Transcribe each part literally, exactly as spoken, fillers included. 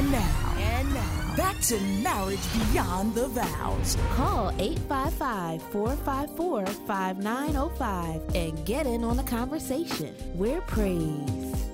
And now, and now, back to Marriage Beyond the Vows. Call eight five five, four five four, five nine zero five and get in on the conversation. We're praised.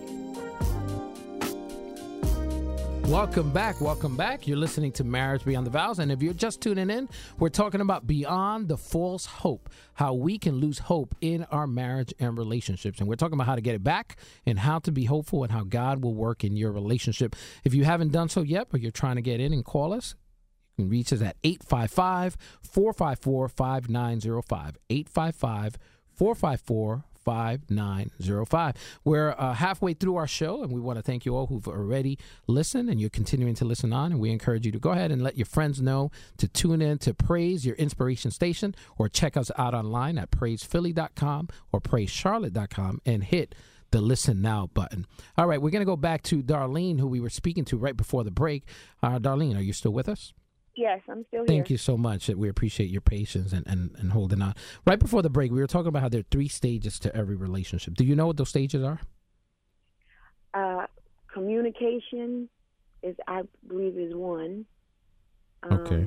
Welcome back. Welcome back. You're listening to Marriage Beyond the Vows. And if you're just tuning in, we're talking about beyond the false hope, how we can lose hope in our marriage and relationships. And we're talking about how to get it back and how to be hopeful and how God will work in your relationship. If you haven't done so yet, but you're trying to get in and call us, you can reach us at eight five five, four five four, five nine zero five, eight five five, four five four, five nine zero five. We're uh, halfway through our show, and we want to thank you all who've already listened, and you're continuing to listen on, and we encourage you to go ahead and let your friends know to tune in to Praise, your inspiration station, or check us out online at praise philly dot com or praise charlotte dot com and hit the Listen Now button. All right, we're going to go back to Darlene, who we were speaking to right before the break. Uh, Darlene, are you still with us? Yes, I'm still here. Thank you so much. We appreciate your patience and, and, and holding on. Right before the break, we were talking about how there are three stages to every relationship. Do you know what those stages are? Uh, communication is, I believe, is one. Um, okay.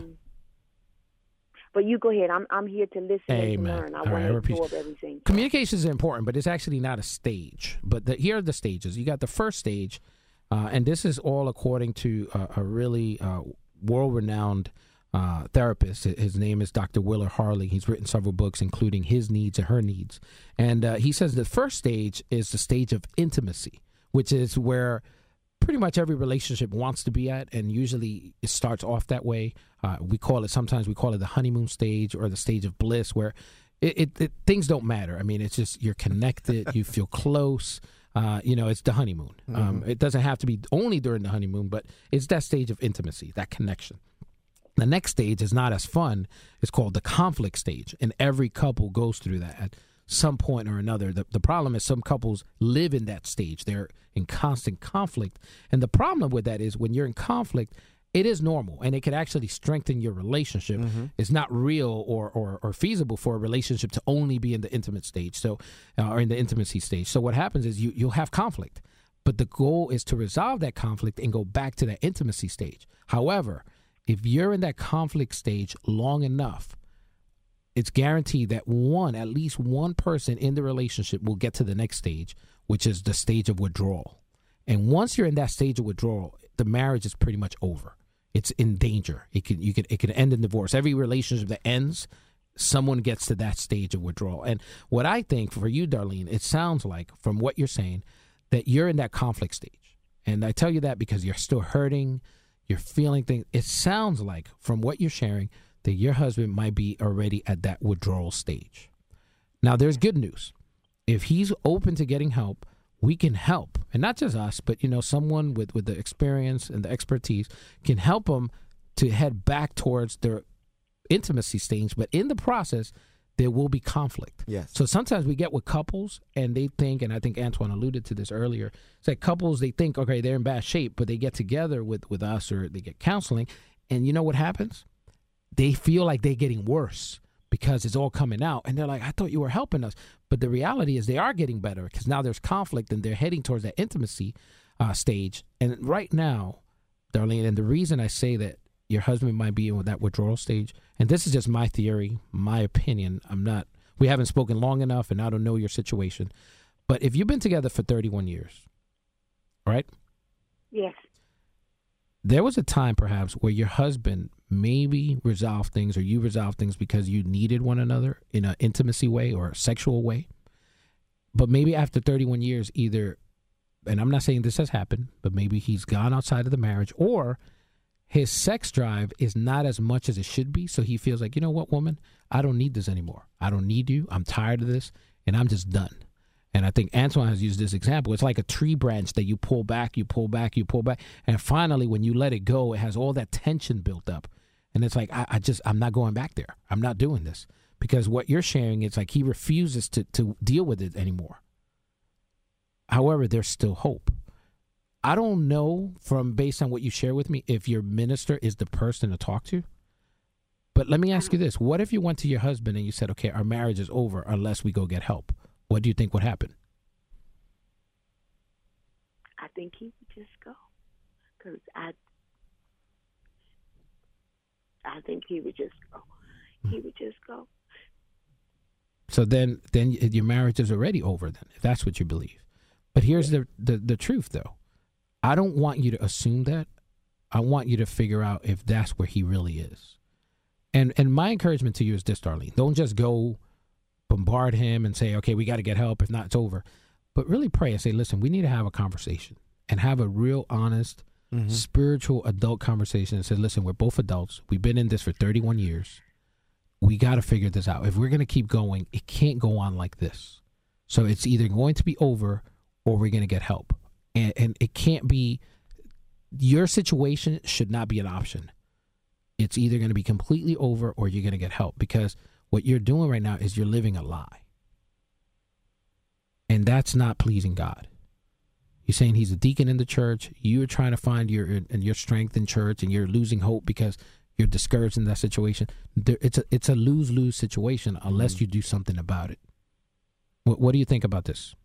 But you go ahead. I'm I'm here to listen Amen. and to learn. I All want right, I to appreciate- absorb everything. Communication is important, but it's actually not a stage. But the, here are the stages. You got the first stage, uh, and this is all according to uh, a really uh, world-renowned uh, therapist. His name is Doctor Willard Harley. He's written several books, including His Needs and Her Needs. And uh, he says the first stage is the stage of intimacy, which is where pretty much every relationship wants to be at, and usually it starts off that way. Uh, we call it, sometimes we call it the honeymoon stage or the stage of bliss, where it, it, it things don't matter. I mean, it's just you're connected, you feel close. Uh, you know, it's the honeymoon. Mm-hmm. Um, it doesn't have to be only during the honeymoon, but it's that stage of intimacy, that connection. The next stage is not as fun. It's called the conflict stage, and every couple goes through that at some point or another. The, the problem is some couples live in that stage. They're in constant conflict, and the problem with that is when you're in conflict, it is normal, and it can actually strengthen your relationship. Mm-hmm. It's not real or, or or feasible for a relationship to only be in the intimate stage, so uh, or in the intimacy stage. So what happens is you you'll have conflict, but the goal is to resolve that conflict and go back to that intimacy stage. However, if you're in that conflict stage long enough, it's guaranteed that one, at least one person in the relationship will get to the next stage, which is the stage of withdrawal. And once you're in that stage of withdrawal, the marriage is pretty much over. It's in danger. It could you could it could end in divorce. Every relationship that ends, someone gets to that stage of withdrawal. And what I think for you, Darlene, it sounds like from what you're saying that you're in that conflict stage. And I tell you that because you're still hurting, you're feeling things. It sounds like from what you're sharing that your husband might be already at that withdrawal stage. Now, there's good news. If he's open to getting help, we can help. And not just us, but, you know, someone with, with the experience and the expertise can help them to head back towards their intimacy stage. But in the process, there will be conflict. Yes. So sometimes we get with couples and they think, and I think Antoine alluded to this earlier, it's like couples, they think, okay, they're in bad shape, but they get together with, with us or they get counseling. And you know what happens? They feel like they're getting worse because it's all coming out. And they're like, I thought you were helping us. But the reality is they are getting better because now there's conflict and they're heading towards that intimacy uh, stage. And right now, Darlene, and the reason I say that your husband might be in that withdrawal stage, and this is just my theory, my opinion. I'm not, we haven't spoken long enough and I don't know your situation. But if you've been together for thirty-one years, right? Yes. There was a time perhaps where your husband maybe resolved things or you resolved things because you needed one another in an intimacy way or a sexual way. But maybe after thirty-one years, either, and I'm not saying this has happened, but maybe he's gone outside of the marriage or his sex drive is not as much as it should be. So he feels like, you know what, woman, I don't need this anymore. I don't need you. I'm tired of this and I'm just done. And I think Antoine has used this example. It's like a tree branch that you pull back, you pull back, you pull back. And finally, when you let it go, it has all that tension built up. And it's like, I, I just, I'm not going back there. I'm not doing this. Because what you're sharing, it's like he refuses to, to deal with it anymore. However, there's still hope. I don't know from based on what you share with me if your minister is the person to talk to. But let me ask you this. What if you went to your husband and you said, okay, our marriage is over unless we go get help? What do you think would happen? I think he would just go. Because I, I think he would just go. He would just go. So then, then your marriage is already over. Then, if that's what you believe. But here's the, the the truth, though. I don't want you to assume that. I want you to figure out if that's where he really is. And and my encouragement to you is this, Darlene. Don't just go bombard him and say, okay, we got to get help. If not, it's over. But really pray and say, listen, we need to have a conversation and have a real honest, mm-hmm. spiritual adult conversation and say, listen, we're both adults. We've been in this for thirty-one years. We got to figure this out. If we're going to keep going, it can't go on like this. So it's either going to be over or we're going to get help. And, and it can't be, your situation should not be an option. It's either going to be completely over or you're going to get help, because what you're doing right now is you're living a lie. And that's not pleasing God. You're saying he's a deacon in the church. You're trying to find your and your strength in church, and you're losing hope because you're discouraged in that situation. There, it's a it's a lose-lose situation unless you do something about it. What, what do you think about this?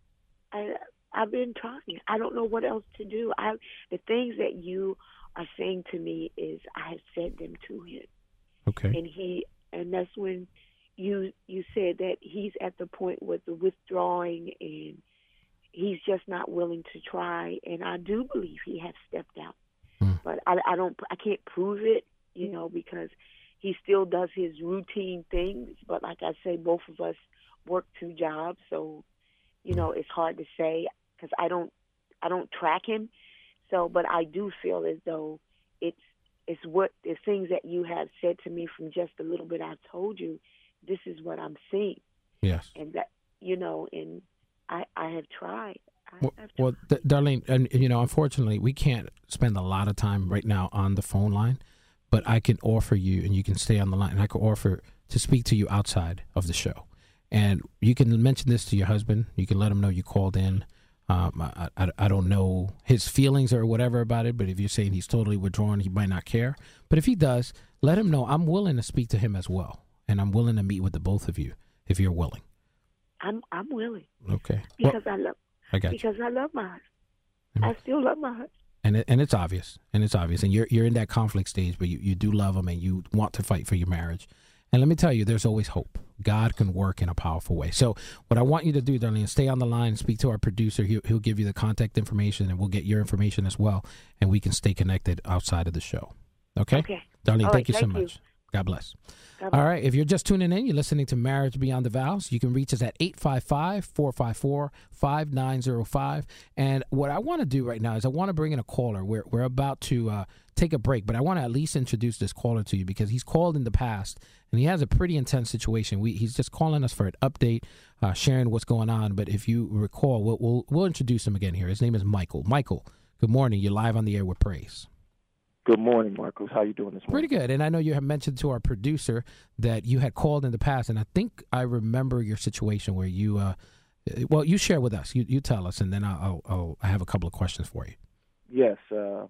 I I've been trying. I don't know what else to do. I the things that you are saying to me is I have said them to him. Okay. And he and that's when you you said that he's at the point with the withdrawing and he's just not willing to try. And I do believe he has stepped out, hmm. but I, I don't I can't prove it, you know, because he still does his routine things. But like I say, both of us work two jobs, so you know it's hard to say because I don't I don't track him. So, but I do feel as though it's it's what the things that you have said to me from just a little bit I've told you. This is what I'm seeing. Yes. And that, you know, and I, I have tried. I well, have tried. well th- Darlene, and you know, unfortunately, we can't spend a lot of time right now on the phone line, but I can offer you, and you can stay on the line, and I can offer to speak to you outside of the show. And you can mention this to your husband. You can let him know you called in. Um, I, I, I don't know his feelings or whatever about it, but if you're saying he's totally withdrawn, he might not care. But if he does, let him know I'm willing to speak to him as well. And I'm willing to meet with the both of you if you're willing. I'm I'm willing. Okay. Because well, I love I got because you. I love my husband. Mm-hmm. I still love my husband. And it, and it's obvious. And it's obvious. And you're you're in that conflict stage, but you, you do love him and you want to fight for your marriage. And let me tell you, there's always hope. God can work in a powerful way. So what I want you to do, Darlene, is stay on the line, speak to our producer. He'll, he'll give you the contact information, and we'll get your information as well, and we can stay connected outside of the show. Okay? Okay. Darlene, All thank right, you so thank much. You. God bless. God bless. All right. If you're just tuning in, you're listening to Marriage Beyond the Vows. You can reach us at eight five five, four five four, five nine zero five. And what I want to do right now is I want to bring in a caller. We're, we're about to uh, take a break, but I want to at least introduce this caller to you because he's called in the past, and he has a pretty intense situation. We, he's just calling us for an update, uh, sharing what's going on. But if you recall, we'll, we'll, we'll introduce him again here. His name is Michael. Michael, good morning. You're live on the air with Praise. Good morning, Marcos. How you doing this morning? Pretty good. And I know you have mentioned to our producer that you had called in the past, and I think I remember your situation where you, uh, well, you share with us. You you tell us, and then I'll, I'll I have a couple of questions for you. Yes, uh,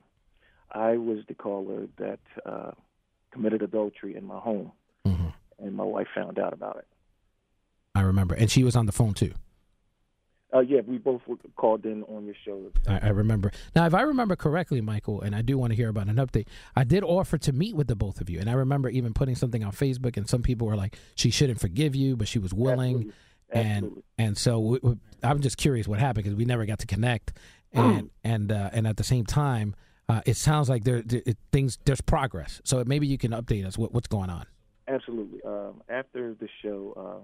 I was the caller that uh, committed adultery in my home, mm-hmm. and my wife found out about it. I remember, and she was on the phone too. Uh, yeah, we both were called in on your show. I, I remember. Now, if I remember correctly, Michael, and I do want to hear about an update, I did offer to meet with the both of you. And I remember even putting something on Facebook, and some people were like, she shouldn't forgive you, but she was willing. Absolutely. And Absolutely. and so we, we, I'm just curious what happened because we never got to connect. And mm. and uh, and at the same time, uh, it sounds like there, there it, things there's progress. So maybe you can update us. What, what's going on? Absolutely. Um, after the show, uh,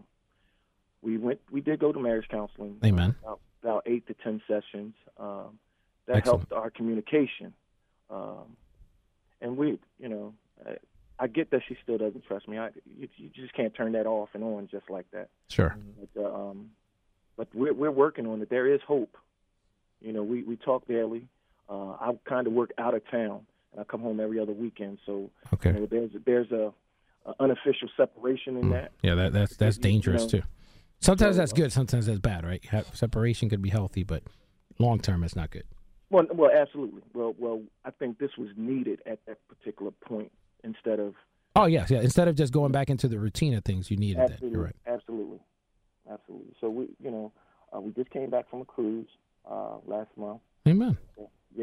we went. We did go to marriage counseling. Amen. Uh, about, about eight to ten sessions. Um, that Excellent. helped our communication. Um, and we, you know, I, I get that she still doesn't trust me. I, you, you just can't turn that off and on just like that. Sure. But, uh, um, but we're we're working on it. There is hope. You know, we, we talk daily. Uh, I kind of work out of town, and I come home every other weekend. So okay. you know, there's there's a, a unofficial separation in mm. that. Yeah, that that's that's dangerous you know, too. Sometimes so, that's good. Sometimes that's bad, right? Separation could be healthy, but long term, it's not good. Well, well, absolutely. Well, well, I think this was needed at that particular point instead of. Oh yes, yeah. Instead of just going back into the routine of things, you needed absolutely, that. You're right. Absolutely, absolutely. So we, you know, uh, we just came back from a cruise uh, last month. Amen. So, yeah.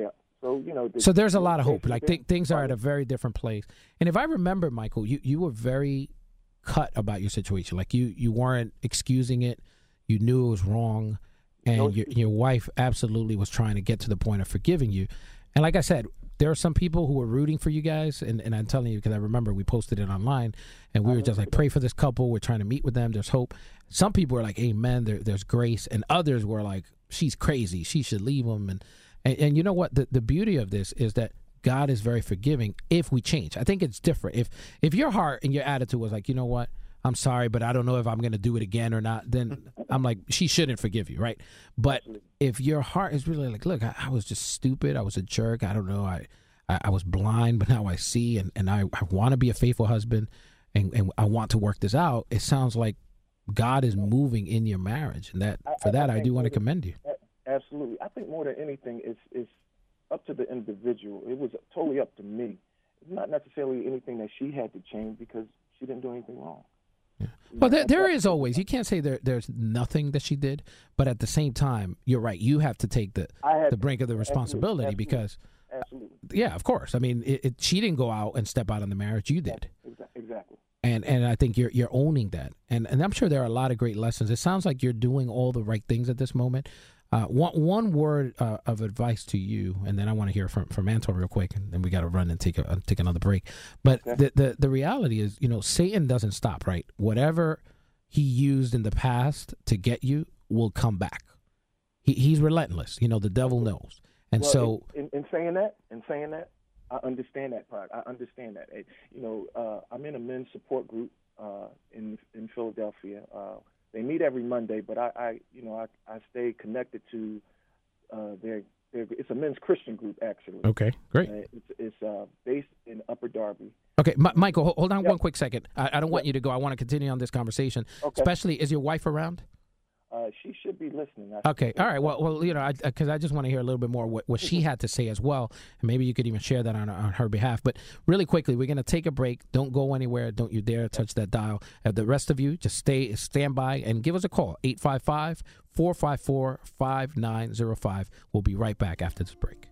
So, you know. The, so there's a lot of hope. Like th- things are right. at a very different place. And if I remember, Michael, you, you were very cut about your situation. Like you, you weren't excusing it. You knew it was wrong. And no, your, your wife absolutely was trying to get to the point of forgiving you. And like I said, there are some people who were rooting for you guys. And, and I'm telling you, because I remember we posted it online and we were just like, pray for this couple. We're trying to meet with them. There's hope. Some people were like, amen, there, there's grace. And others were like, she's crazy. She should leave him. And, and, and you know what? The, the beauty of this is that God is very forgiving if we change. I think it's different. If if your heart and your attitude was like, you know what? I'm sorry, but I don't know if I'm going to do it again or not, then I'm like, she shouldn't forgive you, right? But if your heart is really like, look, I, I was just stupid. I was a jerk. I don't know. I I, I was blind, but now I see, and, and I, I want to be a faithful husband, and, and I want to work this out. It sounds like God is moving in your marriage, and that for that, I, I do want to commend you. Absolutely. I think more than anything, it's, it's up to the individual. It was totally up to me. It's not necessarily anything that she had to change because she didn't do anything wrong. Yeah. Well, there, there is always, you can't say there, there's nothing that she did, but at the same time, you're right. You have to take the the brink of the responsibility absolutely, because, absolutely. yeah, of course. I mean, it, it, she didn't go out and step out on the marriage. You did. Exactly. And and I think you're you're owning that. And and I'm sure there are a lot of great lessons. It sounds like you're doing all the right things at this moment. Uh, one one word uh, of advice to you, and then I want to hear from from Anton real quick, and then we got to run and take a take another break. But okay. the, the the reality is, you know, Satan doesn't stop, right? Whatever he used in the past to get you will come back. He he's relentless. You know, the devil knows. And well, so, in, in saying that, in saying that, I understand that part. I understand that. You know, uh, I'm in a men's support group uh, in in Philadelphia. Uh, They meet every Monday, but I, I you know, I, I stay connected to uh, their, their. It's a men's Christian group, actually. Okay, great. Uh, it's it's uh, based in Upper Darby. Okay, M- Michael, hold on yep. one quick second. I, I don't want yep. you to go. I want to continue on this conversation. Okay. Especially, is your wife around? Uh, she should be listening. I okay, all right. Well, well, you know, because I, I just want to hear a little bit more what, what she had to say as well, and maybe you could even share that on on her behalf. But really quickly, we're going to take a break. Don't go anywhere. Don't you dare touch that dial. Uh, the rest of you, just stay, stand by, and give us a call. eight five five, four five four, five nine zero five. We'll be right back after this break.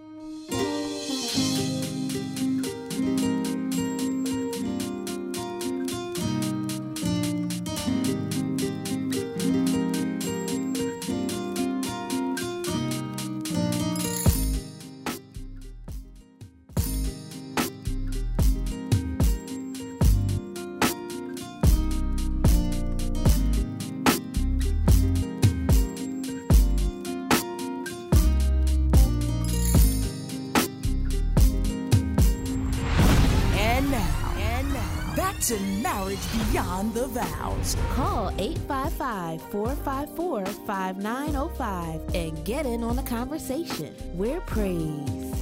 To Marriage Beyond the Vows. Call eight five five, four five four, five nine zero five and get in on the conversation. We're praised.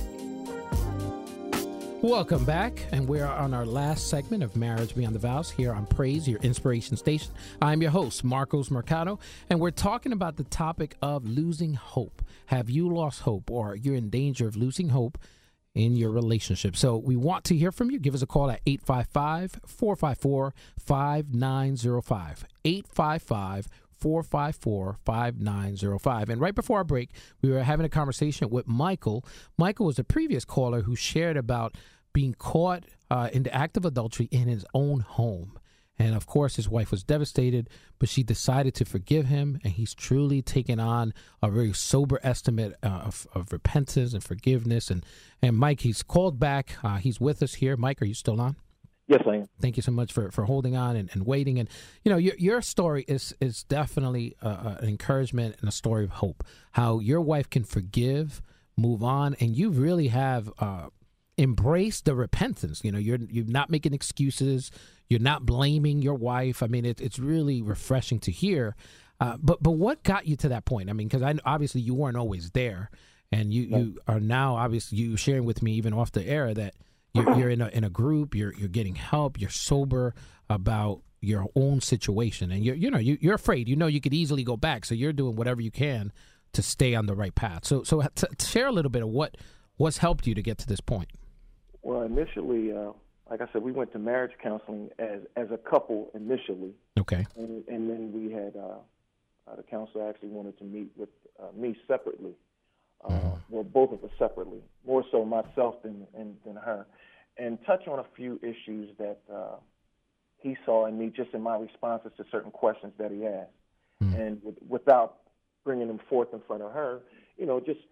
Welcome back, and we are on our last segment of Marriage Beyond the Vows here on Praise, your inspiration station. I'm your host, Marcos Mercado, and we're talking about the topic of losing hope. Have you lost hope, or you're in danger of losing hope in your relationship? So we want to hear from you. Give us a call at eight five five, four five four, five nine zero five. eight five five, four five four, five nine zero five. And right before our break, we were having a conversation with Michael. Michael was a previous caller who shared about being caught uh, in the act of adultery in his own home. And of course, his wife was devastated, but she decided to forgive him, and he's truly taken on a very sober estimate uh, of, of repentance and forgiveness. And, and Mike, he's called back. Uh, he's with us here. Mike, are you still on? Yes, I am. Thank you so much for, for holding on and, and waiting. And, you know, your your story is, is definitely uh, an encouragement and a story of hope, how your wife can forgive, move on, and you really have uh, embraced the repentance. You know, you're you're not making excuses. You're not blaming your wife. I mean, it, it's really refreshing to hear. Uh, but but what got you to that point? I mean, because I obviously you weren't always there, and you, right. you are now obviously you sharing with me even off the air that you're, you're in a in a group. You're you're getting help. You're sober about your own situation, and you're you know you, you're afraid. You know you could easily go back, so you're doing whatever you can to stay on the right path. So so t- share a little bit of what what's helped you to get to this point. Well, initially. Uh... Like I said, we went to marriage counseling as as a couple initially. Okay. And, and then we had, uh, uh, the counselor actually wanted to meet with uh, me separately. uh, mm-hmm. well, both of us separately, more so myself than, than, than her, and touch on a few issues that uh, he saw in me just in my responses to certain questions that he asked. Mm-hmm. And with, without bringing them forth in front of her, you know, just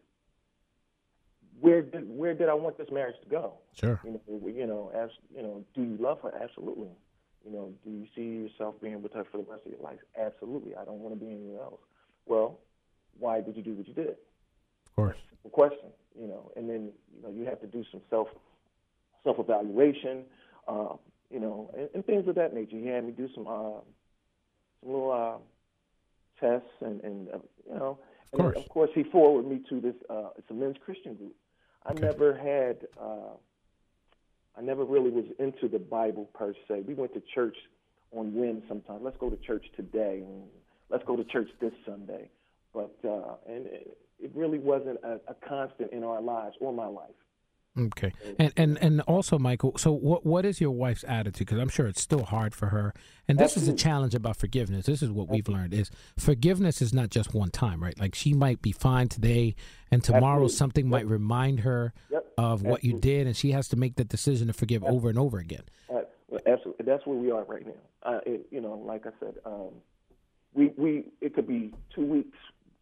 where did where did I want this marriage to go? Sure. You know, you know, as you know, do you love her? Absolutely. You know, do you see yourself being with her for the rest of your life? Absolutely. I don't want to be anywhere else. Well, why did you do what you did? Of course. That's the question. You know, and then you know you have to do some self self evaluation. Uh, you know, and, and things of that nature. He had me do some uh, some little uh, tests, and and uh, you know, of course. And of course, he forwarded me to this. Uh, it's a men's Christian group. I okay. never had. Uh, I never really was into the Bible per se. We went to church on whim sometimes. Let's go to church today. And let's go to church this Sunday. But uh, and it, it really wasn't a, a constant in our lives or my life. Okay, and and and also, Michael. So, what what is your wife's attitude? Because I'm sure it's still hard for her. And this Absolutely. is a challenge about forgiveness. This is what we've learned: is forgiveness is not just one time, right? Like she might be fine today, and tomorrow Absolutely. something yep. might remind her yep. of Absolutely. what you did, and she has to make the decision to forgive Absolutely. over and over again. Uh, absolutely, that's where we are right now. Uh, it, you know, like I said, um, we we it could be two weeks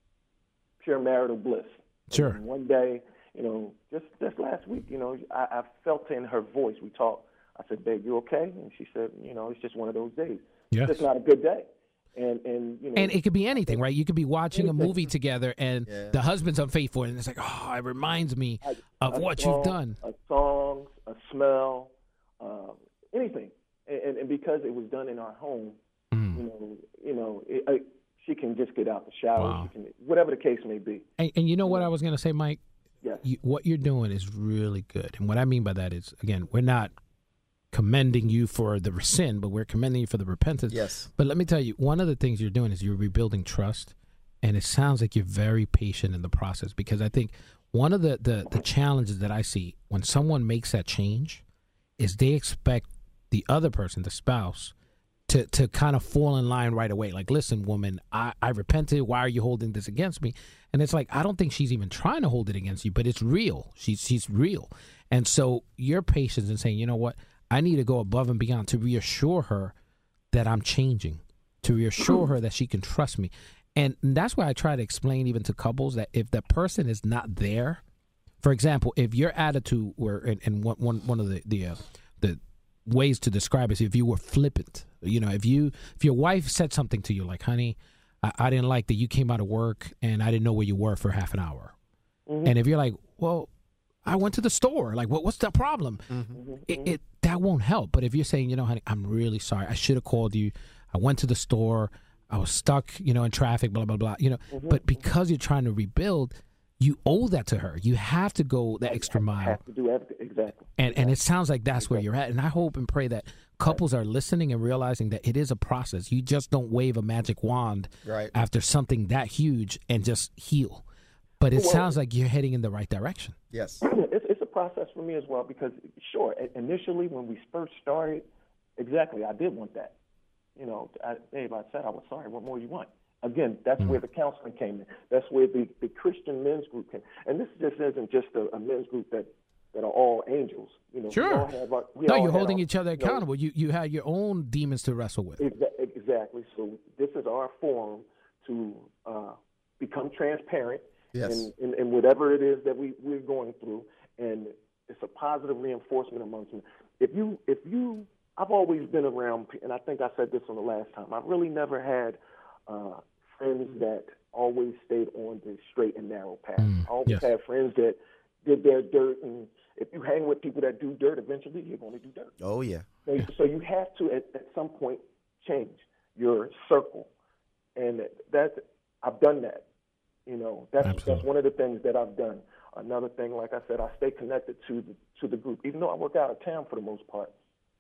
pure marital bliss. Sure. And one day. You know, just just last week, you know, I, I felt in her voice. We talked. I said, "Babe, you okay?" And she said, "You know, it's just one of those days. Yes. It's just not a good day." And and you know, and it could be anything, right? You could be watching anything. a movie together, and yeah. the husband's unfaithful, and it's like, oh, it reminds me a, of a what song, you've done. A song, a smell, um, anything, and, and because it was done in our home, mm. you know, you know, it, I, she can just get out the shower, wow. she can, whatever the case may be. And, and you know what I was going to say, Mike? Yes. You, what you're doing is really good. And what I mean by that is, again, we're not commending you for the sin, but we're commending you for the repentance. Yes. But let me tell you, one of the things you're doing is you're rebuilding trust. And it sounds like you're very patient in the process, because I think one of the, the, the challenges that I see when someone makes that change is they expect the other person, the spouse, to to kind of fall in line right away. Like, listen, woman, I, I repented. Why are you holding this against me? And it's like, I don't think she's even trying to hold it against you, but it's real. She's she's real. And so your patience in saying, you know what, I need to go above and beyond to reassure her that I'm changing, to reassure her that she can trust me. And that's why I try to explain even to couples that if the person is not there, for example, if your attitude were, and, and one, one, one of the, the, uh, the ways to describe it is if you were flippant. You know, if you if your wife said something to you like, honey, I, I didn't like that you came out of work and I didn't know where you were for half an hour. Mm-hmm. And if you're like, well, I went to the store. Like, what, what's the problem? Mm-hmm. It, it that won't help. But if you're saying, you know, honey, I'm really sorry. I should have called you. I went to the store. I was stuck, you know, in traffic, blah, blah, blah. You know, mm-hmm. But because you're trying to rebuild, you owe that to her. You have to go the extra mile. Have to do everything. Exactly. And exactly. and it sounds like that's exactly. where you're at. And I hope and pray that couples are listening and realizing that it is a process. You just don't wave a magic wand right. after something that huge and just heal. But it well, sounds like you're heading in the right direction. Yes. It's, it's a process for me as well, because, sure, initially when we first started, exactly, I did want that. You know, I, Dave, I said I was sorry. What more do you want? Again, that's mm-hmm. where the counseling came in. That's where the, the Christian men's group came. And this just isn't just a, a men's group that, that are all angels. You know, sure. We all have our, we no, all you're holding our, each other you know, accountable. You you had your own demons to wrestle with. Exactly. So this is our forum to uh, become transparent yes. in, in, in whatever it is that we, we're going through. And it's a positive reinforcement amongst them. If you, if you, I've always been around, and I think I said this on the last time, I've really never had uh, friends that always stayed on the straight and narrow path. Mm, I always yes. had friends that did their dirt, and if you hang with people that do dirt, eventually you're going to do dirt. Oh, yeah. So, yeah. so you have to, at, at some point, change your circle. And that's, I've done that. You know, that's, that's one of the things that I've done. Another thing, like I said, I stay connected to the, to the group. Even though I work out of town for the most part,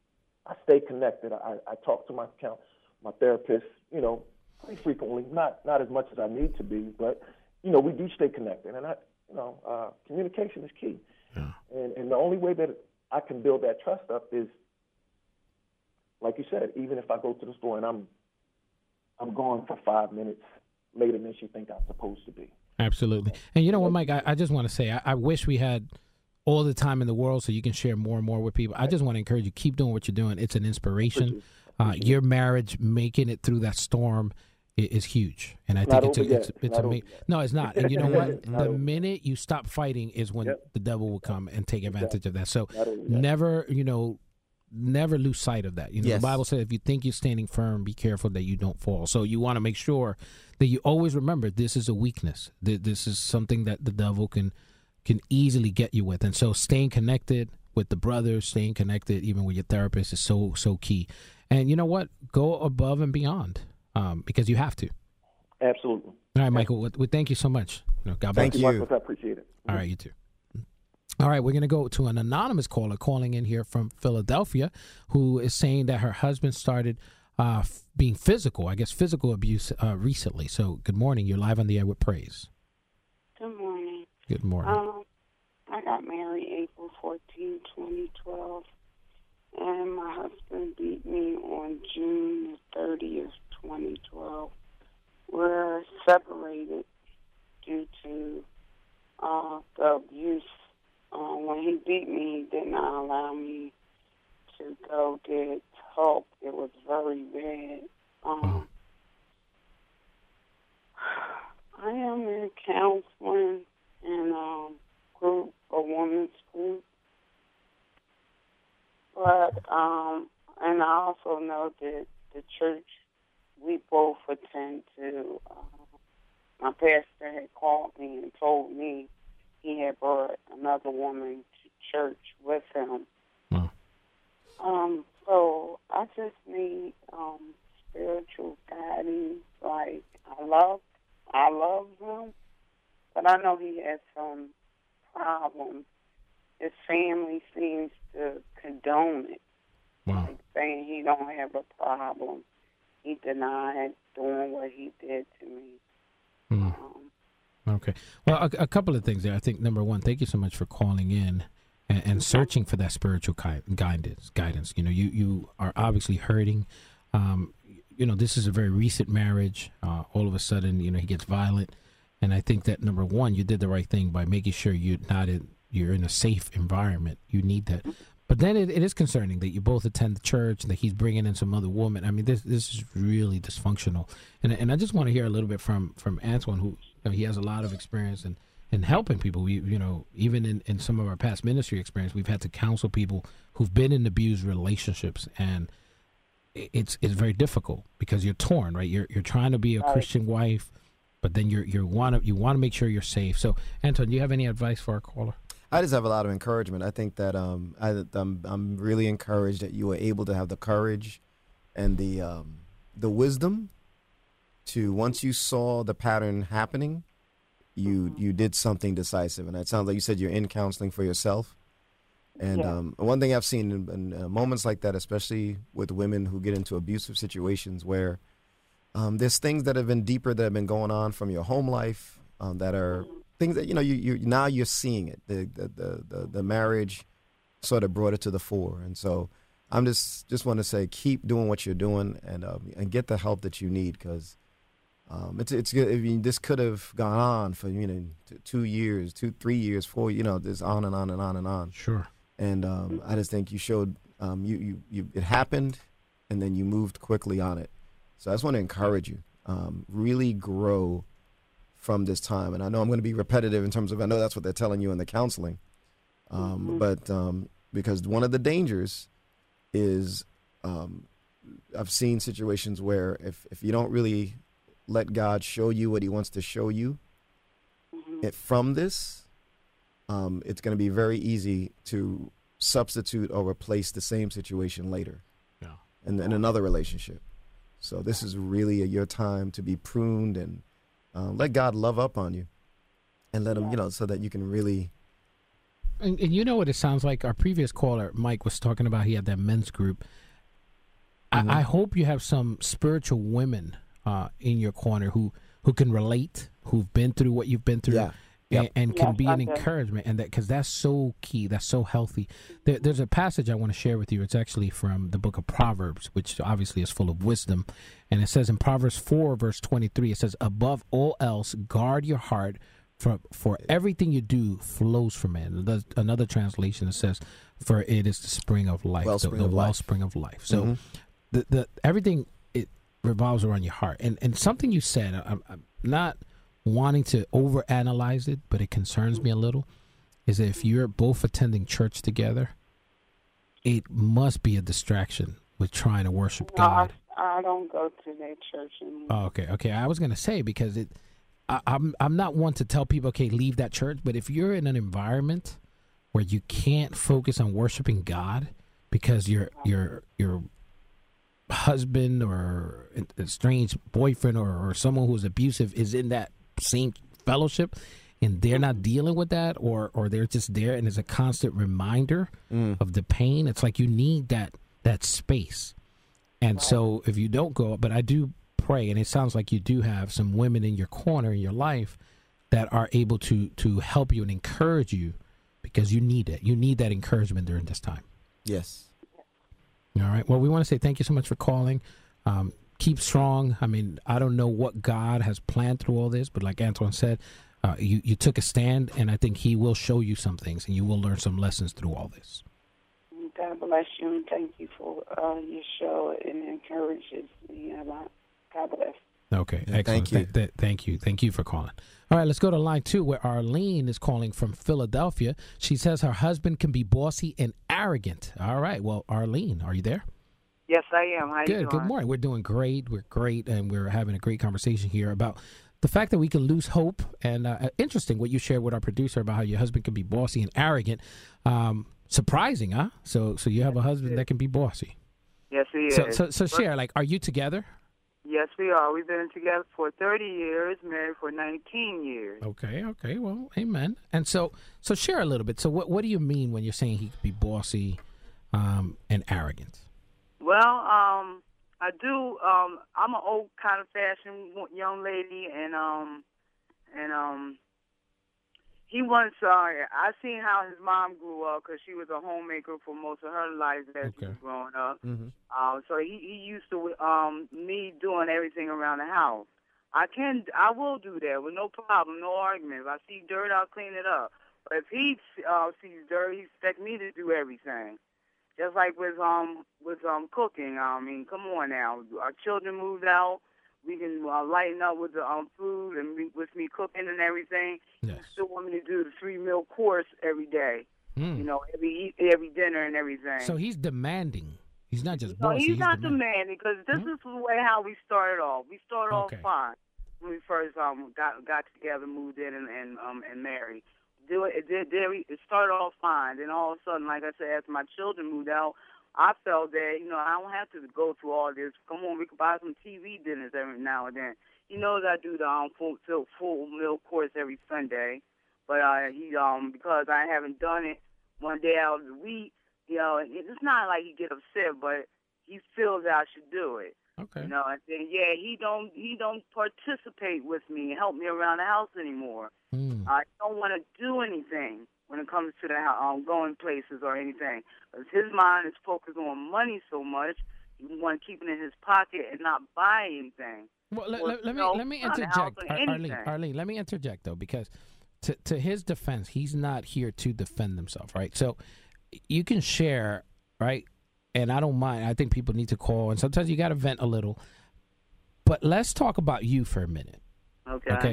I stay connected. I, I talk to my count, my therapist, you know, pretty frequently. Not not as much as I need to be, but you know, we do stay connected. And I, you know, uh, communication is key. Yeah. And and the only way that I can build that trust up is, like you said, even if I go to the store and I'm I'm gone for five minutes later than she think I'm supposed to be. Absolutely. And you know what, Mike, I, I just want to say, I, I wish we had all the time in the world so you can share more and more with people. I just want to encourage you, keep doing what you're doing. It's an inspiration. Uh, your marriage, making it through that storm is, is huge. And I think Not it's a, over it's, yet. it's Not amazing. over No, it's not. And you know what? Not The over. minute you stop fighting is when Yep. the devil will come and take advantage of that. So Not over yet. never, you know, never lose sight of that. You know, Yes. the Bible says if you think you're standing firm, be careful that you don't fall. So you want to make sure that you always remember this is a weakness. Th- This is something that the devil can can easily get you with. And so staying connected with the brothers, staying connected even with your therapist is so, so key. And you know what? Go above and beyond um, because you have to. Absolutely. All right, Michael, we, we thank you so much. You know, God bless. Thank you. Marcos, I appreciate it. All right, you too. All right, we're going to go to an anonymous caller calling in here from Philadelphia who is saying that her husband started uh, f- being physical, I guess physical abuse uh, recently. So good morning. You're live on the air with Praise. Good morning. Good morning. Um, I got married April fourteenth, twenty twelve, and my husband beat me on June thirtieth, twenty twelve. We're separated due to uh, the abuse. Uh, when he beat me, he did not allow me to go get help. It was very bad. Um, I am in counseling and um, group, a women's group. But, um, and I also know that the church we both attend to, uh, my pastor had called me and told me he had brought another woman to church with him. Wow. Um, so I just need um, spiritual guidance. Like, I love, I love him, but I know he has some problems. His family seems to condone it, Wow. like saying he don't have a problem. He denied doing what he did to me. Mm. Um, Okay. Well, a, a couple of things there. I think, number one, thank you so much for calling in and, and searching for that spiritual gui- guidance. Guidance. You know, you, you are obviously hurting. Um, you know, this is a very recent marriage. Uh, all of a sudden, you know, he gets violent. And I think that, number one, you did the right thing by making sure you're not in, you're in a safe environment. You need that. But then it, it is concerning that you both attend the church and that he's bringing in some other woman. I mean, this this is really dysfunctional. And and I just want to hear a little bit from, from Antoine, who you know, he has a lot of experience in, in helping people. We, you know, even in, in some of our past ministry experience, we've had to counsel people who've been in abused relationships. And it's it's very difficult because you're torn, right? You're you're trying to be a Christian wife, but then you're you want to you want to make sure you're safe. So, Anton, do you have any advice for our caller? I just have a lot of encouragement. I think that um, I, I'm I'm really encouraged that you were able to have the courage and the um, the wisdom to, once you saw the pattern happening, you you did something decisive. And it sounds like you said you're in counseling for yourself. And Yeah. um, one thing I've seen in, in uh, moments like that, especially with women who get into abusive situations, where um, there's things that have been deeper that have been going on from your home life um, that are things that, you know, you, you now you're seeing it. The, the the the the marriage sort of brought it to the fore, and so I'm just just want to say, keep doing what you're doing, and um, and get the help that you need, because um, it's it's good. I mean, this could have gone on for you know t- two years, two three years, four. You know, this on and on and on and on. Sure. And um, I just think you showed um, you, you you it happened, and then you moved quickly on it. So I just want to encourage you, um, really grow from this time. And I know I'm going to be repetitive in terms of, I know that's what they're telling you in the counseling. Um, Mhm. But um, because one of the dangers is um, I've seen situations where if, if you don't really let God show you what he wants to show you mhm. it, from this, um, it's going to be very easy to substitute or replace the same situation later Yeah. in, in another relationship. So this is really a, your time to be pruned and um, let God love up on you, and let him, you know, so that you can really. And, and you know what it sounds like? Our previous caller, Mike, was talking about he had that men's group. Mhm. I, I hope you have some spiritual women uh, in your corner who, who can relate, who've been through what you've been through, Yeah. and, Yep. and can Yes, be I an do. encouragement, and that because that's so key, that's so healthy. There, there's a passage I want to share with you. It's actually from the book of Proverbs, which obviously is full of wisdom, and it says in Proverbs four, verse twenty-three, it says, "Above all else, guard your heart, for for everything you do flows from it." And there's another translation that says, "For it is the spring of life, the, Wellspring the of life. wellspring of life." So, Mhm. the the everything it revolves around your heart, and and something you said, I'm, I'm not wanting to overanalyze it, but it concerns me a little, is that if you're both attending church together, it must be a distraction with trying to worship No, I, God. I don't go to that church anymore. Oh, okay, okay. I was gonna say because it, I, I'm I'm not one to tell people, okay, leave that church. But if you're in an environment where you can't focus on worshiping God because your your your husband or a strange boyfriend or, or someone who's abusive is in that same fellowship, and they're not dealing with that, or or they're just there, and it's a constant reminder Mm. of the pain. It's like you need that that space. And so if you don't go, but I do pray, and it sounds like you do have some women in your corner in your life that are able to to help you and encourage you, because you need it. You need that encouragement during this time. Yes. All right. Well, we want to say thank you so much for calling. Um, keep strong. I mean, I don't know what God has planned through all this, but like Antoine said, uh, you, you took a stand, and I think he will show you some things, and you will learn some lessons through all this. God bless you, and thank you for uh, your show. It encourages me a lot. God bless. Okay, Yeah, excellent. thank you. Th- th- thank you. Thank you for calling. All right, let's go to line two, where Arlene is calling from Philadelphia. She says her husband can be bossy and arrogant. All right, well, Arlene, are you there? Yes, I am. How you Good. doing? Good morning. We're doing great. We're great, and we're having a great conversation here about the fact that we can lose hope. And uh, interesting what you shared with our producer about how your husband can be bossy and arrogant. Um, surprising, huh? So, so you have a husband that can be bossy. Yes, he is. So, so, so share. Like, are you together? Yes, we are. We've been together for thirty years, married for nineteen years. Okay, okay, well, amen. And so, so share a little bit. So, what what do you mean when you're saying he could be bossy um, and arrogant? Well, um, I do. Um, I'm an old kind of fashioned young lady, and um, and um, he once. Uh, I seen how his mom grew up because she was a homemaker for most of her life as she Okay. was growing up. Mm-hmm. Uh, so he, he used to um me doing everything around the house. I can, I will do that with no problem, no argument. If I see dirt, I'll clean it up. But if he uh, sees dirt, he expect me to do everything. Just like with um with um cooking. I mean, come on now. Our children moved out. We can uh, lighten up with the um food and me, with me cooking and everything. Yes. You still want me to do the three meal course every day. Hmm. You know, every every dinner and everything. So he's demanding. He's not just No, bossy. he's not demanding. demanding because this Hmm? is the way how we started off. We started Okay. off fine when we first um got got together, moved in, and, and um and married. Do it, it did. There we- it started off fine. Then all of a sudden, like I said, after my children moved out, I felt that you know I don't have to go through all this. Come on, we could buy some T V dinners every now and then. He knows I do the um full full, full meal course every Sunday, but uh he um because I haven't done it one day out of the week, you know, it- it's not like he get upset, but he feels that I should do it. Okay. You know, and then yeah, he don't he don't participate with me and help me around the house anymore. Hmm. I don't want to do anything when it comes to the hou- um, going places or anything. Because his mind is focused on money so much, he want to keep it in his pocket and not buy anything. Well, let, Or, let, let me no, let me not the house interject, or Ar- Arlene. anything. Arlene, let me interject though, because to to his defense, he's not here to defend himself, right? So you can share, right? And I don't mind. I think people need to call, and sometimes you got to vent a little. But let's talk about you for a minute, Okay. okay?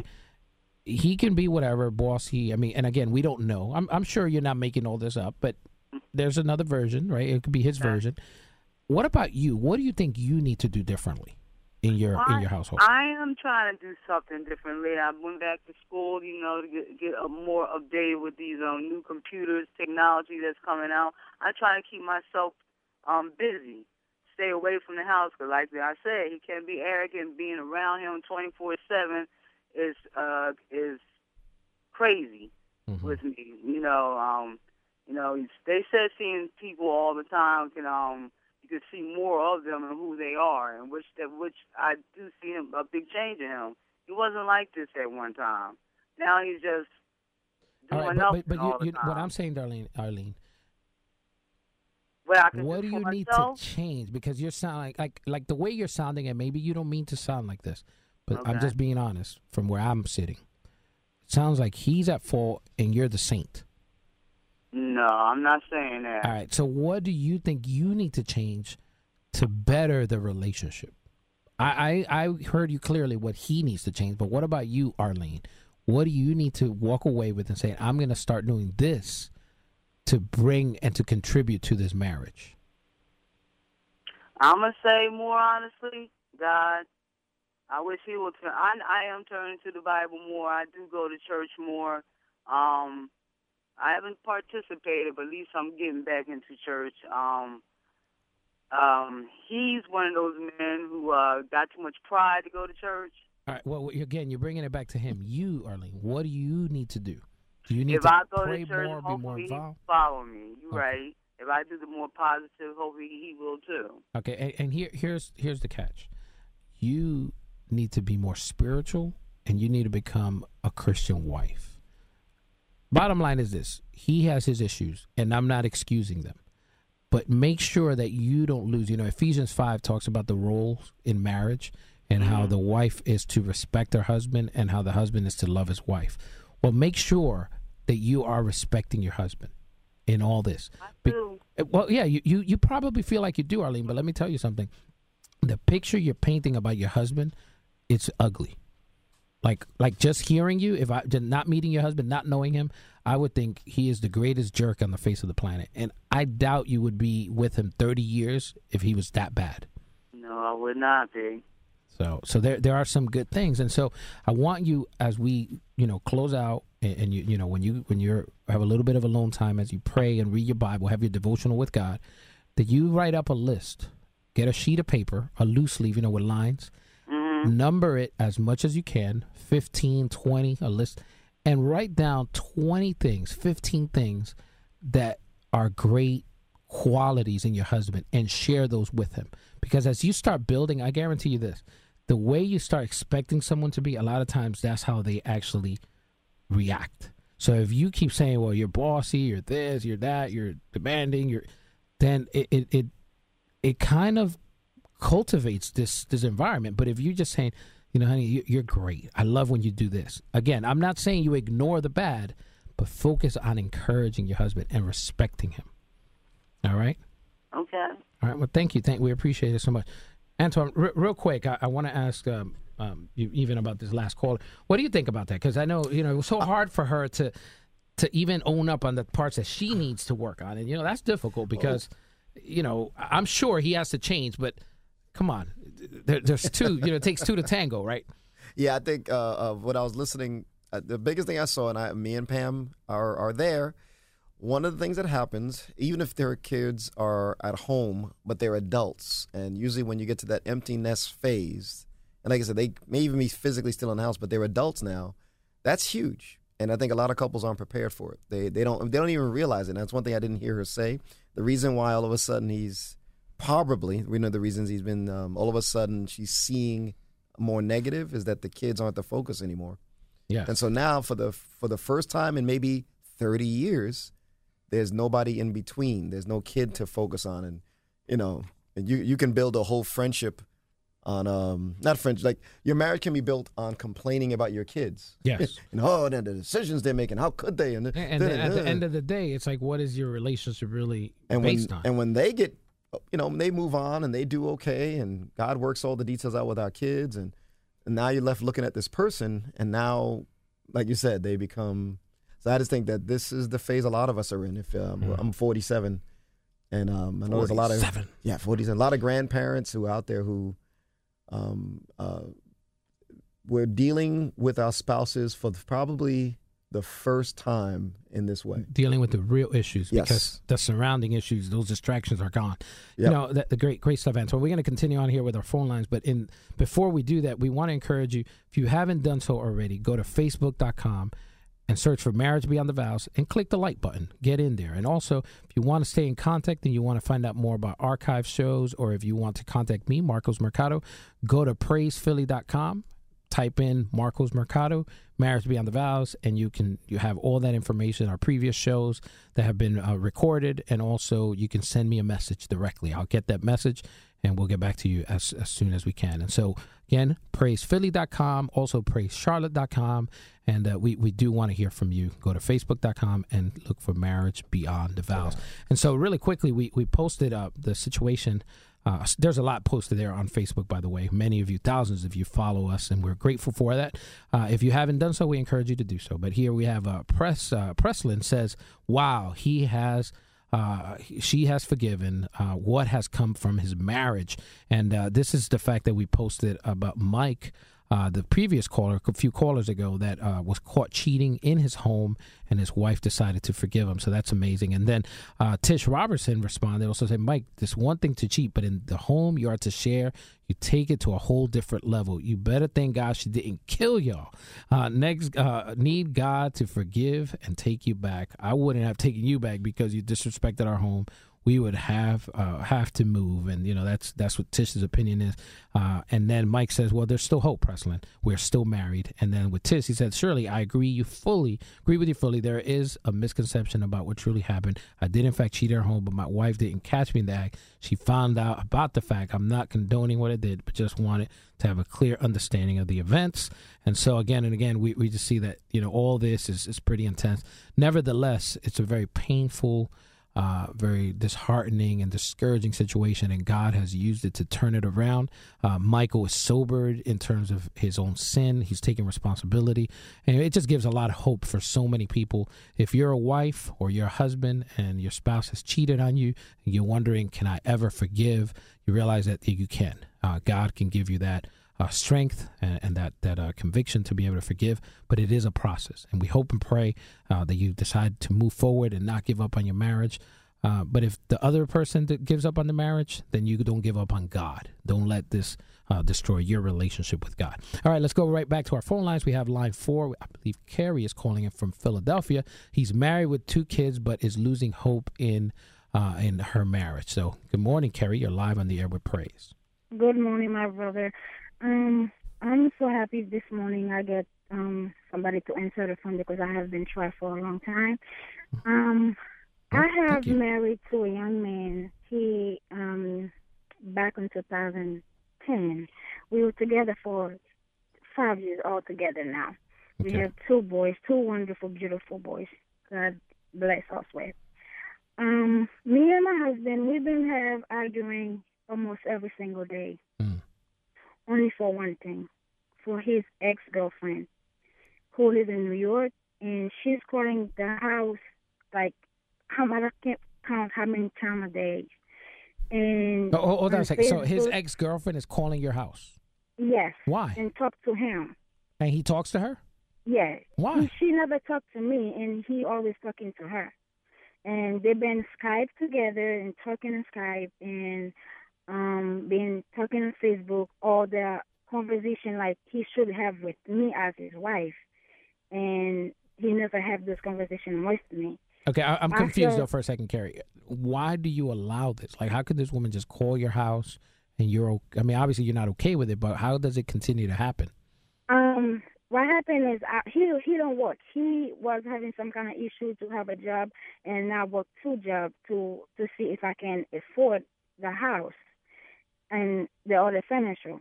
He can be whatever, bossy. I mean, and again, we don't know. I'm I'm sure you're not making all this up, but there's another version, right? It could be his Okay. version. What about you? What do you think you need to do differently in your in your household? I am trying to do something differently. I went back to school, you know, to get, get a more updated with these um, new computers, technology that's coming out. I try to keep myself um, busy, stay away from the house. Because like I said, he can be arrogant. Being around him twenty-four seven is uh, is crazy Mhm. with me. You know, um, you know, they said seeing people all the time can um. You can see more of them and who they are, and which that which I do see him a big change in him. He wasn't like this at one time. Now he's just doing All right, nothing but, but, but all you, the you, time. what I'm saying, Darlene, Arlene, What I can what do do for you need myself? to change? Because you're sounding like, like like the way you're sounding, and maybe you don't mean to sound like this, but I'm Okay. just being honest from where I'm sitting. It sounds like he's at fault and you're the saint. No, I'm not saying that. All right. So what do you think you need to change to better the relationship? I, I, I heard you clearly what he needs to change, but what about you, Arlene? What do you need to walk away with and say, I'm going to start doing this to bring and to contribute to this marriage? I'm going to say more honestly, God, I wish he would turn. I, I am turning to the Bible more. I do go to church more. Um, I haven't participated, but at least I'm getting back into church. Um, um, he's one of those men who uh, got too much pride to go to church. All right. Well, again, you're bringing it back to him. You, Arlene, what do you need to do? Do you need If to I go pray to church, more, be more hopefully he involved? follow me. You're Okay. right. If I do the more positive, hopefully he will too. Okay, and, and here here's here's the catch. You need to be more spiritual, and you need to become a Christian wife. Bottom line is this: he has his issues, and I'm not excusing them, but make sure that you don't lose. You know, Ephesians five talks about the roles in marriage and mm-hmm. how the wife is to respect her husband and how the husband is to love his wife. Well, make sure that you are respecting your husband in all this. I Be- do. well, yeah, you, you, you probably feel like you do, Arlene, but let me tell you something. The picture you're painting about your husband, it's ugly. Like like just hearing you, if I not meeting your husband, not knowing him, I would think he is the greatest jerk on the face of the planet. And I doubt you would be with him thirty years if he was that bad. No, I would not be. So so there there are some good things. And so I want you, as we, you know, close out and, and you you know, when you when you're have a little bit of alone time as you pray and read your Bible, have your devotional with God, that you write up a list. Get a sheet of paper, a loose leaf, you know, with lines. Mm-hmm. Number it as much as you can, fifteen, twenty, a list, and write down twenty things, fifteen things that are great qualities in your husband and share those with him. Because as you start building, I guarantee you this, the way you start expecting someone to be, a lot of times that's how they actually react. So if you keep saying, well, you're bossy, you're this, you're that, you're demanding, you're, then it, it, it it kind of cultivates this this environment. But if you're just saying, you know, honey, you're great. I love when you do this. Again, I'm not saying you ignore the bad, but focus on encouraging your husband and respecting him. All right? Okay. All right. Well, thank you. Thank we appreciate it so much. Antoine, r- real quick, I, I want to ask um, um, you even about this last caller. What do you think about that? Because I know, you know, it was so hard for her to to even own up on the parts that she needs to work on. And, you know, that's difficult because... Oh. You know, I'm sure he has to change, but come on, there, there's two. You know, it takes two to tango, right? Yeah, I think uh, uh, when I was listening, uh, the biggest thing I saw, and I, me and Pam are are there. One of the things that happens, even if their kids are at home, but they're adults, and usually when you get to that empty nest phase, and like I said, they may even be physically still in the house, but they're adults now. That's huge, and I think a lot of couples aren't prepared for it. They they don't they don't even realize it. And that's one thing I didn't hear her say. The reason why all of a sudden he's probably, we know the reasons he's been, um, all of a sudden she's seeing more negative is that the kids aren't the focus anymore. Yeah. And so now for the for the first time in maybe thirty years, there's nobody in between. There's no kid to focus on. And, you know, and you, you can build a whole friendship on, um, not friendship, like your marriage can be built on complaining about your kids. Yes. And, oh, and the decisions they're making, how could they? And, and, and then, at the end of the day, it's like, what is your relationship really and based when, on? And when they get, you know, they move on and they do okay, and God works all the details out with our kids, and, and now you're left looking at this person, and now, like you said, they become. So I just think that this is the phase a lot of us are in. If um, mm. I'm forty-seven, and um, I know there's a lot of yeah, forty-seven, a lot of grandparents who are out there who, um, uh, we're dealing with our spouses for probably the first time in this way. Dealing with the real issues, yes. because the surrounding issues, those distractions are gone. Yep. You know, the, the great great stuff, Antoine. We're going to continue on here with our phone lines, but in before we do that, we want to encourage you, if you haven't done so already, go to facebook dot com and search for Marriage Beyond the Vows and click the like button. Get in there. And also, if you want to stay in contact and you want to find out more about archive shows, or if you want to contact me, Marcos Mercado, go to praise philly dot com. type in Marcos Mercado, Marriage Beyond the Vows, and you can you have all that information, our previous shows that have been uh, recorded, and also you can send me a message directly. I'll get that message, and we'll get back to you as, as soon as we can. And so, again, praise philly dot com, also praise charlotte dot com, and uh, we, we do want to hear from you. Go to facebook dot com and look for Marriage Beyond the Vows. Yeah. And so really quickly, we, we posted up the situation. Uh, there's a lot posted there on Facebook, by the way. Many of you, thousands of you, follow us, and we're grateful for that. Uh, if you haven't done so, we encourage you to do so. But here we have uh, Press uh, Preslin says, wow, he has... Uh, she has forgiven uh, what has come from his marriage. And uh, this is the fact that we posted about Mike, uh, the previous caller, a few callers ago, that uh, was caught cheating in his home, and his wife decided to forgive him. So that's amazing. And then uh, Tish Robertson responded, also said, Mike, this one thing to cheat, but in the home you are to share, you take it to a whole different level. You better thank God she didn't kill y'all. Uh, next, uh, need God to forgive and take you back. I wouldn't have taken you back because you disrespected our home. We would have uh, have to move, and you know that's that's what Tish's opinion is. Uh, and then Mike says, "Well, there's still hope, Preslin. We're still married." And then with Tish, he said, "Shirley, I agree you fully agree with you fully. There is a misconception about what truly happened. I did in fact cheat at home, but my wife didn't catch me in the act. She found out about the fact. I'm not condoning what I did, but just wanted to have a clear understanding of the events." And so again and again, we we just see that you know all this is is pretty intense. Nevertheless, it's a very painful. Uh, very disheartening and discouraging situation, and God has used it to turn it around. Uh, Michael is sobered in terms of his own sin. He's taking responsibility, and it just gives a lot of hope for so many people. If you're a wife or you're a husband and your spouse has cheated on you, and you're wondering, can I ever forgive? You realize that you can. Uh, God can give you that Uh, strength and, and that that uh, conviction to be able to forgive, but it is a process, and we hope and pray uh, that you decide to move forward and not give up on your marriage. Uh, but if the other person that gives up on the marriage, then you don't give up on God. Don't let this uh, destroy your relationship with God. All right, let's go right back to our phone lines. We have line four. I believe Carrie is calling in from Philadelphia. He's married with two kids, but is losing hope in uh, in her marriage. So, good morning, Carrie. You're live on the air with Praise. Good morning, my brother. Um, I'm so happy this morning I get um somebody to answer the phone because I have been trying for a long time. Um, oh, I have married to a young man. He um back in two thousand ten. We were together for five years altogether now. Okay. We have two boys, two wonderful, beautiful boys. God bless us with. Um, me and my husband, we've been have arguing almost every single day. Mm. Only for one thing, for his ex-girlfriend, who lives in New York, and she's calling the house like how I can't count how many times a day. And oh, hold on a second. So his ex-girlfriend is calling your house? Yes. Why? And talk to him. And he talks to her? Yes. Why? He, she never talked to me, and he always talking to her. And they've been Skype together and talking on Skype and. Um, been talking on Facebook, all the conversation like he should have with me as his wife, and he never had this conversation with me. Okay, I, I'm confused After, though for a second, Carrie. Why do you allow this? Like, how could this woman just call your house and you're? I mean, obviously you're not okay with it, but how does it continue to happen? Um, what happened is I, he he don't work. He was having some kind of issue to have a job, and I work two jobs to to see if I can afford the house and the other furniture.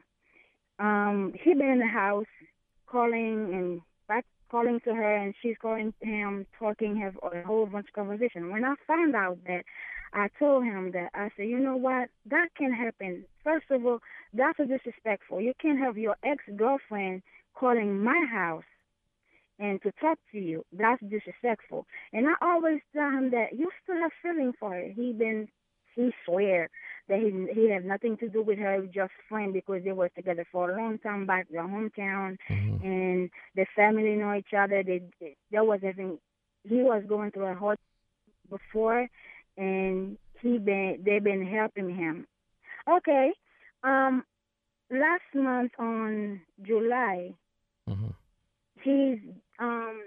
Um, he been in the house calling and back calling to her, and she's calling to him, talking, have a whole bunch of conversation. When I found out that, I told him that, I said, you know what, that can happen. First of all, that's disrespectful. You can't have your ex-girlfriend calling my house and to talk to you. That's disrespectful. And I always tell him that you still have feeling for her. He been He swear that he he had nothing to do with her, just friend, because they were together for a long time back their hometown, mm-hmm. and the family know each other. They, they there was even he was going through a hard before, and he been they've been helping him. Okay, um, last month on July, mm-hmm. he's um.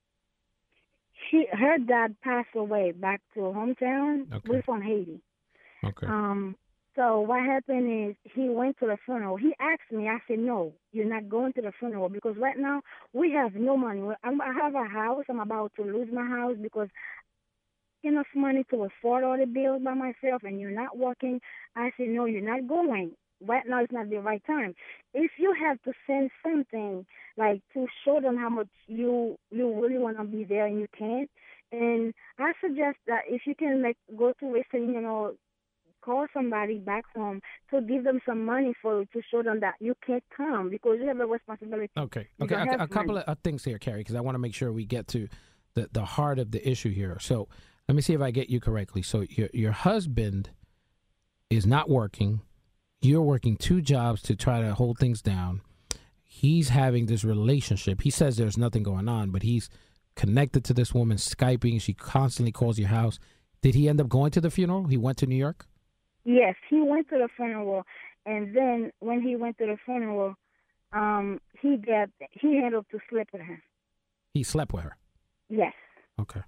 She her dad passed away back to her hometown. Okay. We're from Haiti. Okay. Um, So what happened is he went to the funeral. He asked me. I said, no, you're not going to the funeral because right now we have no money. I'm, I have a house. I'm about to lose my house because enough money to afford all the bills by myself, and you're not working. I said, no, you're not going. Right now it's not the right time. If you have to send something like to show them how much you you really want to be there and you can't, and I suggest that if you can like go to Western, you know, call somebody back home to give them some money for to show them that you can't come because you have a responsibility. Okay, You okay. don't A, have a couple money. of uh, things here, Carrie, because I want to make sure we get to the the heart of the issue here. So let me see if I get you correctly. So your your husband is not working. You're working two jobs to try to hold things down. He's having this relationship. He says there's nothing going on, but he's connected to this woman, Skyping. She constantly calls your house. Did he end up going to the funeral? He went to New York? Yes, he went to the funeral, and then when he went to the funeral, um, he got he ended up to sleep with her. He slept with her? Yes. Okay.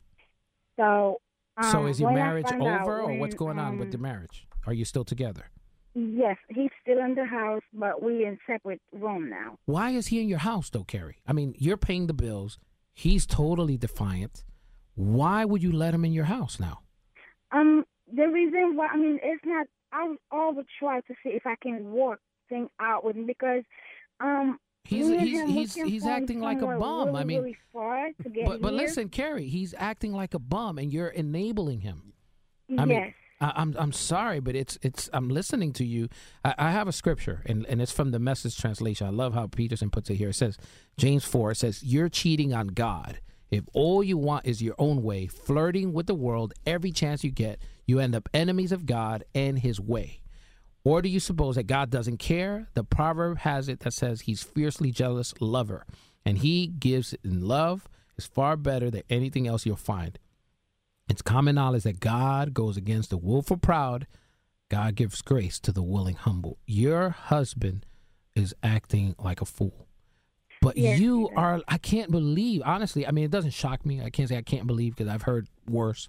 So. Um, So is your when I marriage found out over, or when, what's going on um, with the marriage? Are you still together? Yes, he's still in the house, but we're in separate room now. Why is he in your house, though, Carrie? I mean, you're paying the bills. He's totally defiant. Why would you let him in your house now? Um, the reason why I mean it's not. I always try to see if I can work things out with him because, um. He's me and he's him he's looking he's for acting like a somewhere bum. Really, I mean, really far to get but but here. listen, Carrie, he's acting like a bum, and you're enabling him. I yes. mean, I, I'm I'm sorry, but it's it's. I'm listening to you. I, I have a scripture, and, and it's from the Message translation. I love how Peterson puts it here. It says, James four. It says, "You're cheating on God. If all you want is your own way, flirting with the world every chance you get, you end up enemies of God and His way. Or do you suppose that God doesn't care? The proverb has it that says He's fiercely jealous lover, and He gives in love is far better than anything else you'll find. It's common knowledge that God goes against the willful proud. God gives grace to the willing humble. Your husband is acting like a fool. But Yes, you he does. are, I can't believe, honestly, I mean, it doesn't shock me. I can't say I can't believe because I've heard worse.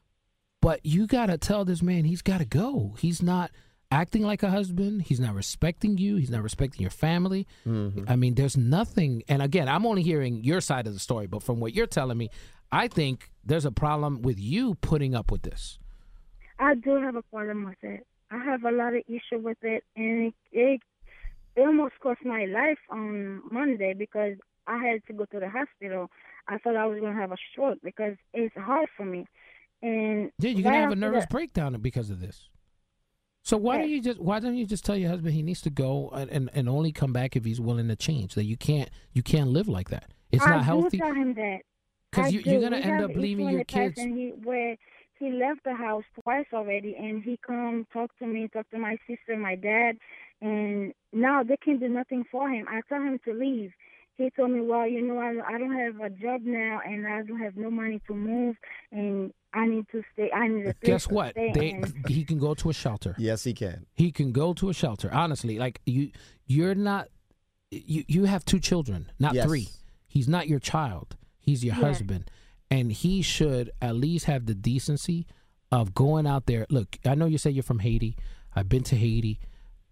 But you got to tell this man he's got to go. He's not acting like a husband. He's not respecting you. He's not respecting your family. Mm-hmm. I mean, there's nothing. And again, I'm only hearing your side of the story. But from what you're telling me, I think there's a problem with you putting up with this. I do have a problem with it. I have a lot of issue with it, and it, it, it almost cost my life on Monday because I had to go to the hospital. I thought I was going to have a stroke because it's hard for me. And Yeah, you're gonna right have a after nervous that- breakdown because of this. So why Yes. don't you just why don't you just tell your husband he needs to go and, and, and only come back if he's willing to change? That you can't you can't live like that. It's I not healthy. do tell him that. Because I you, do. you're gonna We end have up leaving issue in your the past, kids. And he, where he left the house twice already, and he come talk to me, talk to my sister, my dad, and now they can do nothing for him. I tell him to leave. He told me, well, you know, I, I don't have a job now, and I don't have no money to move, and I need to stay. I need a place Guess to what? stay They, in. he can go to a shelter. Yes, he can. He can go to a shelter. Honestly, like you, you're not. You you have two children, not Yes. three. He's not your child. He's your Yes. husband, and he should at least have the decency of going out there. Look, I know you say you're from Haiti. I've been to Haiti.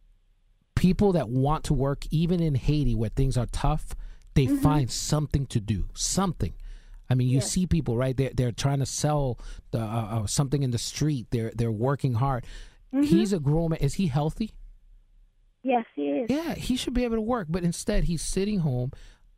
People that want to work, even in Haiti where things are tough, they Mm-hmm. find something to do. Something. I mean, you Yes. see people right there. They're trying to sell the, uh, uh, something in the street. They're they're working hard. Mm-hmm. He's a grown man. Is he healthy? Yes, he is. Yeah, he should be able to work. But instead, he's sitting home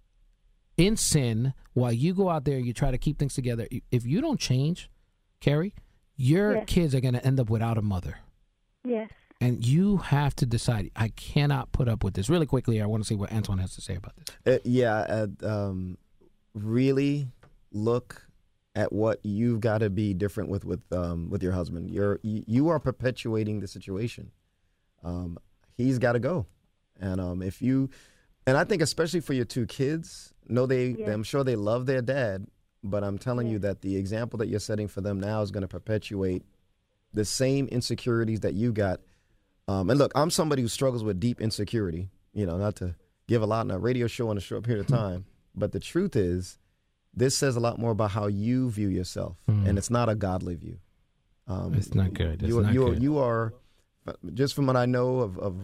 in sin while you go out there. You try to keep things together. If you don't change, Carrie, your Yes. kids are going to end up without a mother. Yes. And you have to decide, I cannot put up with this. Really quickly, I want to see what Antoine has to say about this. Uh, yeah, uh, um, really look at what you've got to be different with with um, with your husband. You're you, you are perpetuating the situation. Um, he's got to go, and um, if you, and I think especially for your two kids, know they, Yeah. I'm sure they love their dad, but I'm telling Yeah. you that the example that you're setting for them now is going to perpetuate the same insecurities that you got. Um, and look, I'm somebody who struggles with deep insecurity, you know, not to give a lot in a radio show in a short period of time. But the truth is, this says a lot more about how you view yourself. Mm. And it's not a godly view. Um, It's not good. It's you, not you, good. you are just from what I know of, of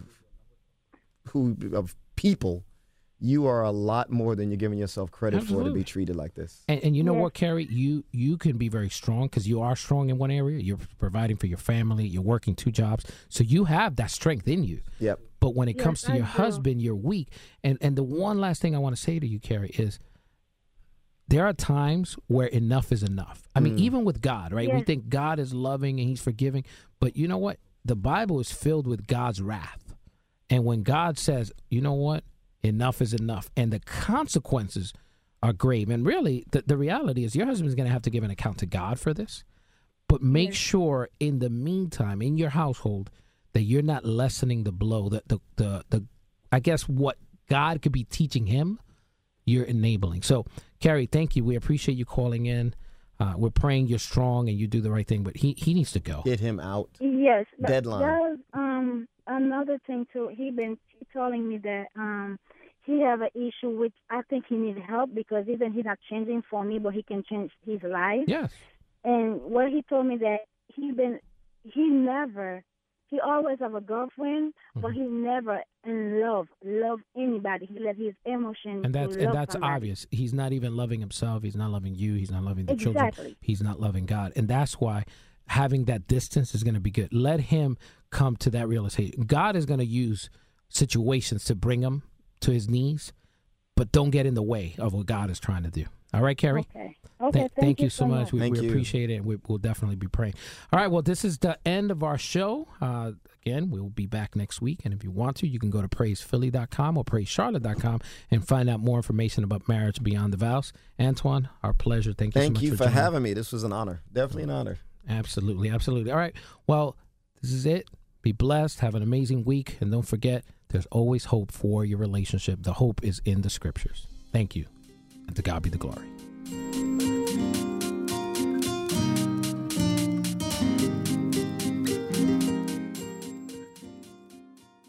who of people, you are a lot more than you're giving yourself credit Absolutely. for to be treated like this. And, and you know Yes. what, Carrie? You you can be very strong because you are strong in one area. You're providing for your family. You're working two jobs. So you have that strength in you. Yep. But when it Yes, comes to I your do. husband, you're weak. And and the one last thing I want to say to you, Carrie, is there are times where enough is enough. I mean, Mm. even with God, right? We Yes. think God is loving and he's forgiving. But you know what? The Bible is filled with God's wrath. And when God says, you know what? Enough is enough. And the consequences are grave. And really, the, the reality is your husband's going to have to give an account to God for this. But make Yes. sure in the meantime, in your household, that you're not lessening the blow, that the, the, the, I guess what God could be teaching him, you're enabling. So, Carrie, thank you. We appreciate you calling in. Uh, we're praying you're strong and you do the right thing, but he, he needs to go. Get him out. Yes. but Deadline. There's um another thing too. He been telling me that um he have an issue which I think he need help because even he's not changing for me, but he can change his life. Yes. And what he told me that he been he never he always have a girlfriend, but he never in love love anybody. He let his emotion And that's to and love that's somebody. obvious. He's not even loving himself. He's not loving you. He's not loving the children. Exactly. He's not loving God. And that's why having that distance is going to be good. Let him come to that realization. God is going to use situations to bring him to his knees, but don't get in the way of what God is trying to do. All right, Carrie? Okay. Okay. Th- thank, you so much. We, Thank we you. appreciate it. We, we'll definitely be praying. All right. Well, this is the end of our show. Uh, again, we'll be back next week. And if you want to, you can go to praise philly dot com or praise charlotte dot com and find out more information about Marriage Beyond the Vows. Antoine, our pleasure. Thank you Thank so much you for, for joining. having me. This was an honor. Definitely an honor. Absolutely. Absolutely. All right. Well, this is it. Be blessed. Have an amazing week. And don't forget, there's always hope for your relationship. The hope is in the scriptures. Thank you. And to God be the glory.